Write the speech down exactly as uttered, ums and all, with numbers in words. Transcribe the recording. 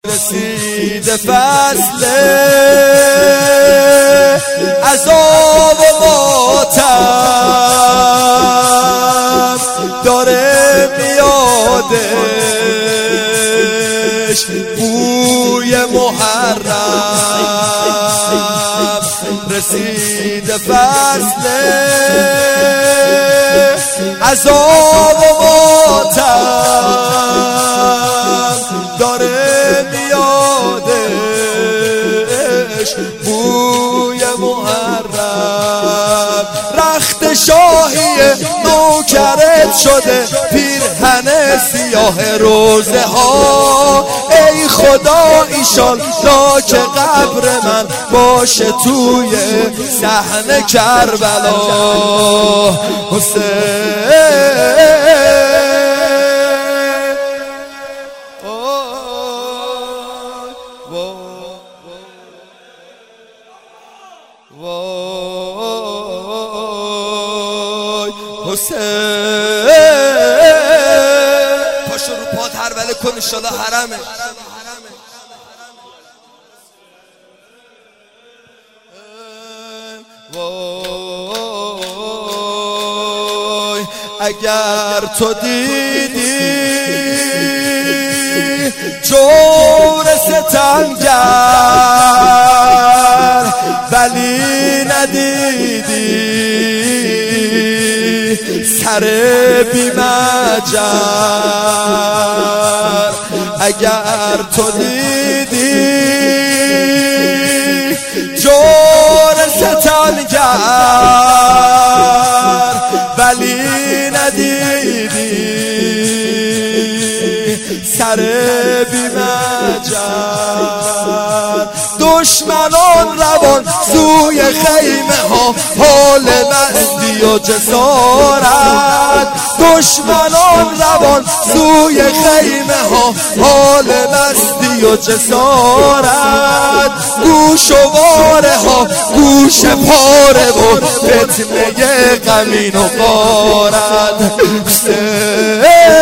رسیده فصل عذاب و ماتم داره میادش بوی محرم رسیده فصل عذاب و ماتم داره میادش بوی محرم رخت شاهی نوکرت شده پیرهن سیاه روزه ها ای خدا ایشالله که قبر من باشه توی صحن کربلا حسین وای حسین پاشو رو پات هربله کن انشالله حرمه وای اگر تو دیدی جور ستمگر ولی ندیدی سر بی مجر اگر تو دیدی جور ستمگر ولی ندیدی سر بی مجر دشمنان روان سوی خیمه ها حال مستی و جسارت دشمنان روان سوی خیمه ها حال مستی و جسارت گوش و واره ها گوش پاره و فتنه غمین و غارت